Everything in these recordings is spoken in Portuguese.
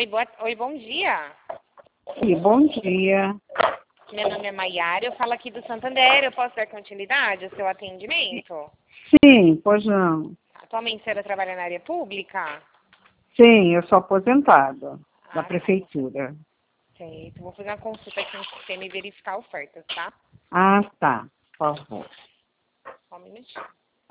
Oi, bom dia. E bom dia. Meu nome é Maiara, eu falo aqui do Santander. Eu posso dar continuidade ao seu atendimento? Sim, pois não. Atualmente a senhora trabalha na área pública? Sim, eu sou aposentada da Ah, tá. prefeitura. Certo. Vou fazer uma consulta aqui no sistema e verificar ofertas, tá? Ah, tá. Por favor. Só um minutinho.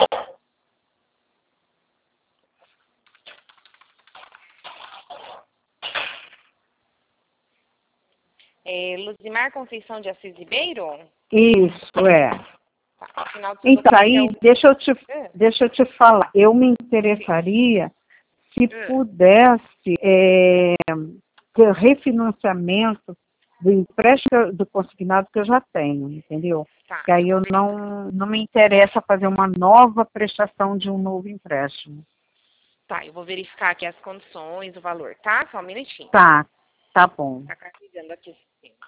Luzimar Conceição de Assis Ribeiro? Isso, é. Tá. Final do seu Então, documento é aí, o... deixa eu te falar. Eu me interessaria se pudesse ter refinanciamento do empréstimo do consignado que eu já tenho, entendeu? Tá. Que aí eu não me interessa fazer uma nova prestação de um novo empréstimo. Tá, eu vou verificar aqui as condições, o valor, tá? Só um minutinho. Tá, tá bom. Tá carregando aqui o sistema.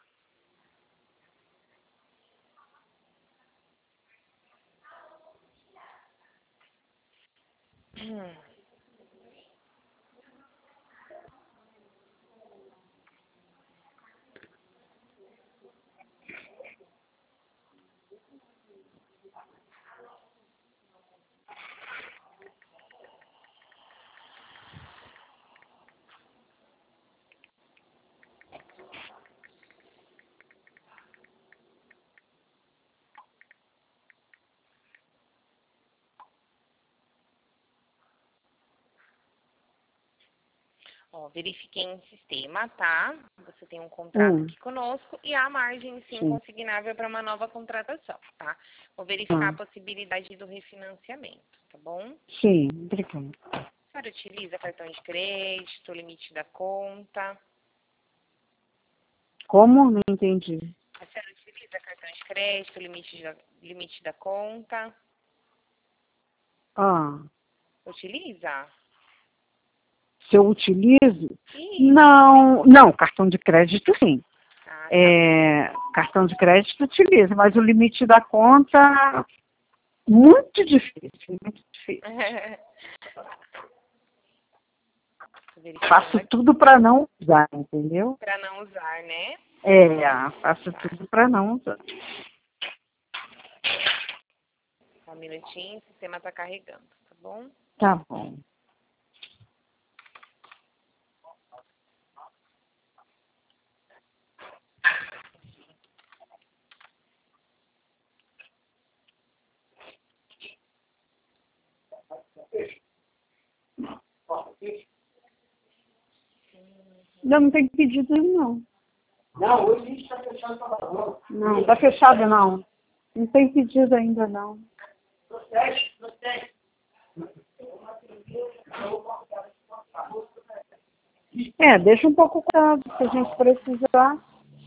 Ó, verifiquei em sistema, tá? Você tem um contrato aqui conosco e há margem, sim, consignável para uma nova contratação, tá? Vou verificar a possibilidade do refinanciamento, tá bom? Sim, obrigada. A senhora utiliza cartão de crédito, limite da conta? Como? Não entendi. A senhora utiliza cartão de crédito, limite da conta? Ah, Utiliza? se eu utilizo? Sim. Não, cartão de crédito sim. Ah, Cartão de crédito utilizo, mas o limite da conta, muito difícil, muito difícil. Faço tudo para não usar, entendeu? Para não usar, né? Faço tudo para não usar. Só um minutinho, o sistema está carregando, tá bom? Tá bom. Não tem pedido não. Não, hoje a gente está fechado para valor. Não, está fechado não. Não tem pedido ainda não. Proteste. Deixa um pouco claro, se a gente precisar.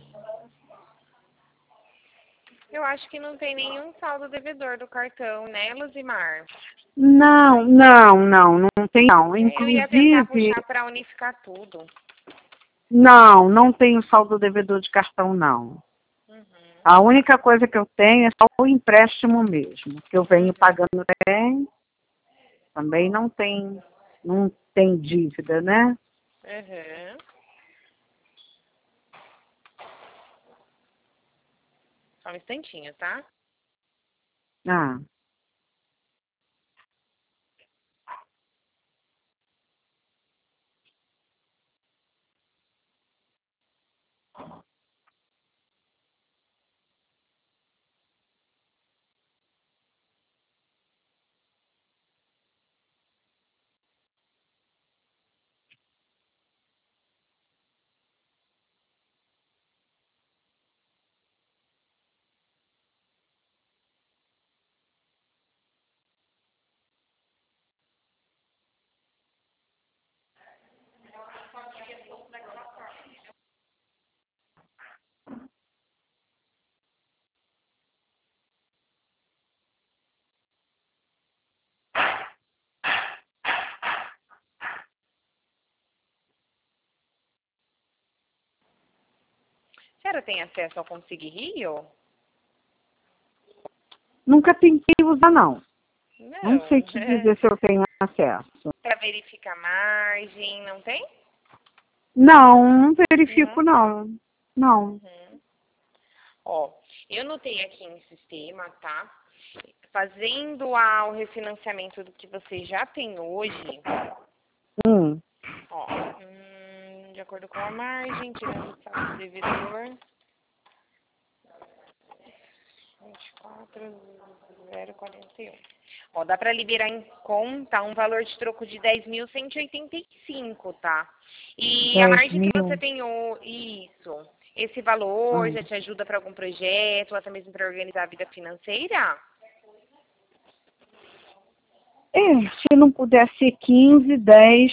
Eu acho que não tem nenhum saldo devedor do cartão, né, Luzimar? Não tem não. Eu ia tentar Inclusive, puxar para unificar tudo. não tenho saldo devedor de cartão não. A única coisa que eu tenho é só o empréstimo mesmo, que eu venho pagando também não tem dívida, né? Só um instantinho, tá? Ah. A senhora tem acesso ao Consigue Rio? Nunca tentei usar, não. Não sei te Não. dizer se eu tenho acesso. Para verificar margem, não tem? Não verifico, não. Não. Uhum. Ó, eu notei aqui em sistema, tá? Fazendo o refinanciamento do que você já tem hoje, ó, de acordo com a margem, tirando o saldo do devedor, 24.041. Ó, dá para liberar em conta um valor de troco de 10.185, tá? E a margem que você tem isso, esse valor já te ajuda para algum projeto, ou até mesmo para organizar a vida financeira? Se não puder ser 15, 10.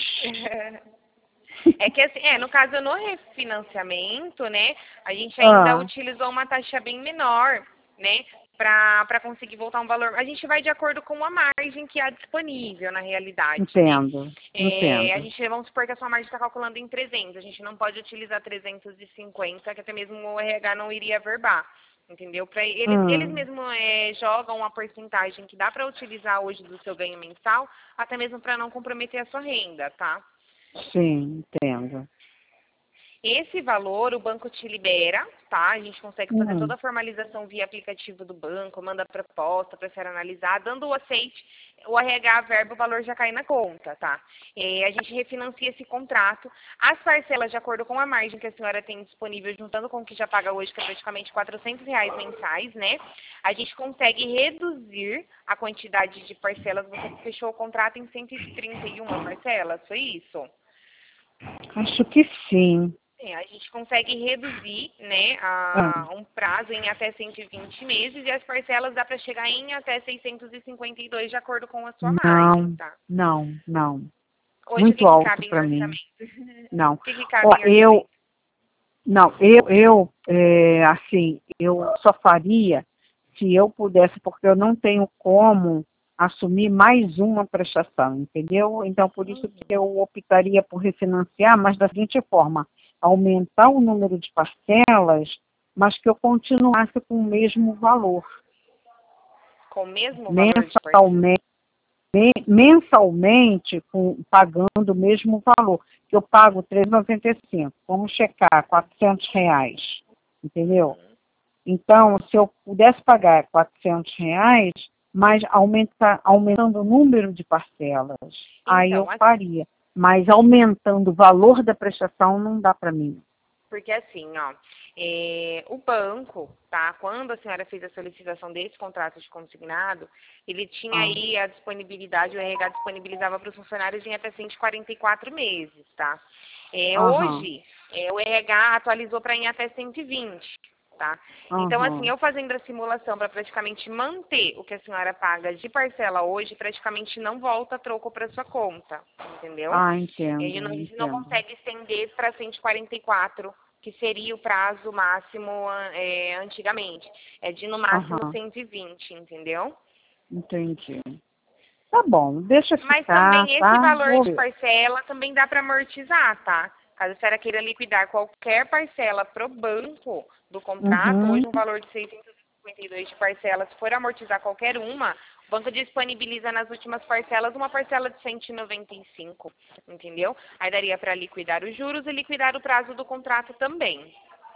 É que assim, no caso no refinanciamento, né, a gente ainda utilizou uma taxa bem menor, né, para conseguir voltar um valor. A gente vai de acordo com a margem que há disponível na realidade. Entendo. A gente, vamos supor que a sua margem está calculando em 300. A gente não pode utilizar 350, que até mesmo o RH não iria verbar. Entendeu? Eles mesmos jogam uma porcentagem que dá para utilizar hoje do seu ganho mensal, até mesmo para não comprometer a sua renda, tá? Sim, entendo. Esse valor o banco te libera, tá? A gente consegue fazer toda a formalização via aplicativo do banco, manda a proposta para ser analisar, dando o aceite, o RH verba, o valor já cai na conta, tá? A gente refinancia esse contrato. As parcelas, de acordo com a margem que a senhora tem disponível, juntando com o que já paga hoje, que é praticamente R$ 400 mensais, né? A gente consegue reduzir a quantidade de parcelas. Você fechou o contrato em 131 parcelas, foi isso? Acho que sim. A gente consegue reduzir, né, um prazo em até 120 meses e as parcelas dá para chegar em até 652 de acordo com a sua margem, tá? Não. Hoje Muito o que alto cabe em para mim. orçamento? Não. O que cabe em orçamento? Assim, eu só faria se eu pudesse, porque eu não tenho como assumir mais uma prestação, entendeu? Então, por isso que eu optaria por refinanciar, mas da seguinte forma, aumentar o número de parcelas, mas que eu continuasse com o mesmo valor. Com o mesmo valor de parcela? Mensalmente, pagando o mesmo valor, que eu pago R$ 395. Vamos checar, R$ 400, entendeu? Então, se eu pudesse pagar R$ 400, mas aumentando o número de parcelas, aí eu faria. Mas aumentando o valor da prestação não dá para mim. Porque assim, ó, o banco, tá? Quando a senhora fez a solicitação desse contrato de consignado, ele tinha aí a disponibilidade, o RH disponibilizava para os funcionários em até 144 meses, tá? Hoje, o RH atualizou para em até 120. Tá? Então, assim, eu fazendo a simulação para praticamente manter o que a senhora paga de parcela hoje, praticamente não volta troco para sua conta, entendeu? Entendo. A gente não consegue estender para 144, que seria o prazo máximo antigamente. É de no máximo 120, entendeu? Entendi. Tá bom, deixa ficar. Mas também esse valor de parcela também dá para amortizar, tá? Caso a senhora queira liquidar qualquer parcela pro banco do contrato, hoje um valor de 652 de parcela, se for amortizar qualquer uma, o banco disponibiliza nas últimas parcelas uma parcela de 195, entendeu? Aí daria para liquidar os juros e liquidar o prazo do contrato também.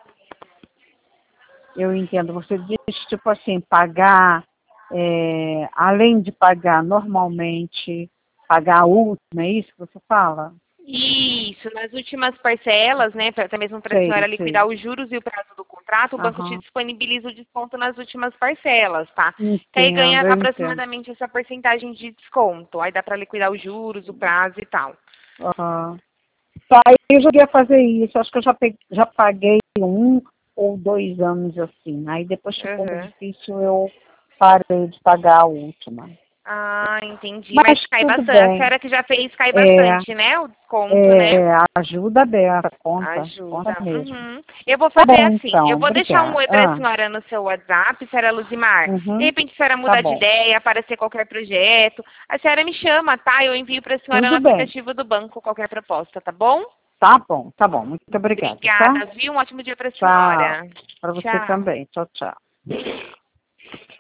Eu entendo. Você diz, tipo assim, pagar, além de pagar normalmente, pagar a última, é isso que você fala? Isso, nas últimas parcelas, né, até mesmo para a senhora liquidar os juros e o prazo do contrato, o banco te disponibiliza o desconto nas últimas parcelas, tá? Que aí ganha aproximadamente essa porcentagem de desconto. Aí dá para liquidar os juros, o prazo e tal. Tá, eu já ia fazer isso. Acho que eu já paguei 1 ou 2 anos assim. Aí depois ficou difícil, eu parei de pagar a última. Entendi. Mas cai bastante. A senhora que já fez cai bastante, né? O desconto, né? Ajuda bem a conta. Ajuda. Conta mesmo. Eu vou fazer assim. Então, Eu vou deixar um oi para a obrigada. senhora no seu WhatsApp, senhora Luzimar. De repente a senhora muda de ideia, aparecer qualquer projeto. A senhora me chama, tá? Eu envio para a senhora no aplicativo do banco qualquer proposta, tá bom? Tá bom. Muito obrigada. Obrigada, viu? Um ótimo dia para a senhora. Para você também. Tchau.